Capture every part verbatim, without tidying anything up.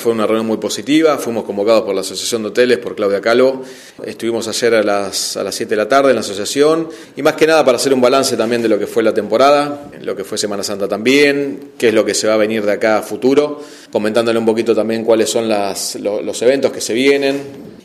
Fue una reunión muy positiva, fuimos convocados por la Asociación de Hoteles, por Claudia Calvo. Estuvimos ayer a las, a las siete de la tarde en la asociación y más que nada para hacer un balance también de lo que fue la temporada, lo que fue Semana Santa también, qué es lo que se va a venir de acá a futuro, comentándole un poquito también cuáles son las, los, los eventos que se vienen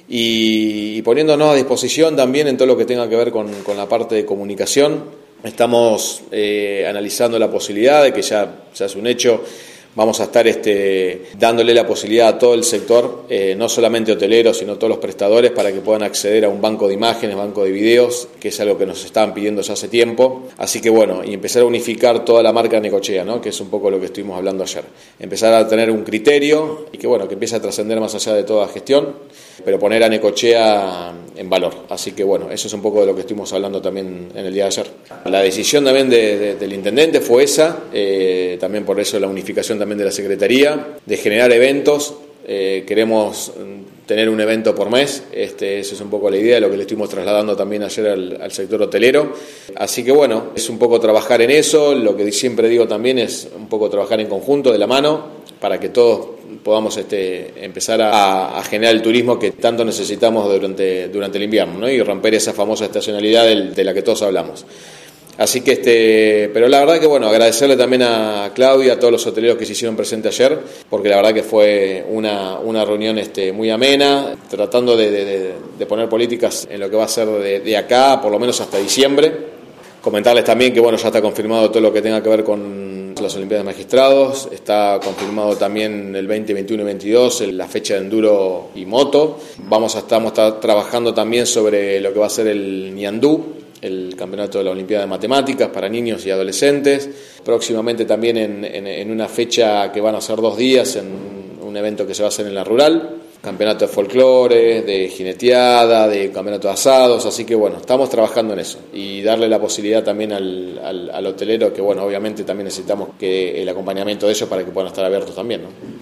y, y poniéndonos a disposición también en todo lo que tenga que ver con, con la parte de comunicación. Estamos eh, analizando la posibilidad de que ya, ya es un hecho. Vamos a estar este, dándole la posibilidad a todo el sector, eh, no solamente hoteleros, sino todos los prestadores, para que puedan acceder a un banco de imágenes, banco de videos, que es algo que nos estaban pidiendo ya hace tiempo. Así que bueno, y empezar a unificar toda la marca Necochea, ¿no? Que es un poco lo que estuvimos hablando ayer. Empezar a tener un criterio y que bueno, que empiece a trascender más allá de toda gestión, pero poner a Necochea en valor. Así que bueno, eso es un poco de lo que estuvimos hablando también en el día de ayer. La decisión también de, de, del intendente fue esa, eh, también por eso la unificación también de la Secretaría, de generar eventos. Eh, queremos tener un evento por mes, este, eso es un poco la idea, lo que le estuvimos trasladando también ayer al, al sector hotelero. Así que bueno, es un poco trabajar en eso, lo que siempre digo también es un poco trabajar en conjunto, de la mano, para que todos podamos este, empezar a, a generar el turismo que tanto necesitamos durante, durante el invierno, ¿no? Y romper esa famosa estacionalidad del, de la que todos hablamos. Así que, este, pero la verdad que bueno, agradecerle también a Claudia, a todos los hoteleros que se hicieron presentes ayer, porque la verdad que fue una, una reunión este, muy amena, tratando de, de, de poner políticas en lo que va a ser de, de acá, por lo menos hasta diciembre. Comentarles también que bueno, ya está confirmado todo lo que tenga que ver con las Olimpiadas de Magistrados, está confirmado también el veinte, veintiuno y veintidós la fecha de enduro y moto. Vamos a estamos trabajando también sobre lo que va a ser el Ñandú, el campeonato de la Olimpiada de Matemáticas para niños y adolescentes. Próximamente también en, en, en una fecha que van a ser dos días, en un evento que se va a hacer en la rural. Campeonato de folclore, de jineteada, de campeonato de asados, así que bueno, estamos trabajando en eso y darle la posibilidad también al, al, al hotelero que bueno, obviamente también necesitamos que el acompañamiento de ellos para que puedan estar abiertos también, ¿no?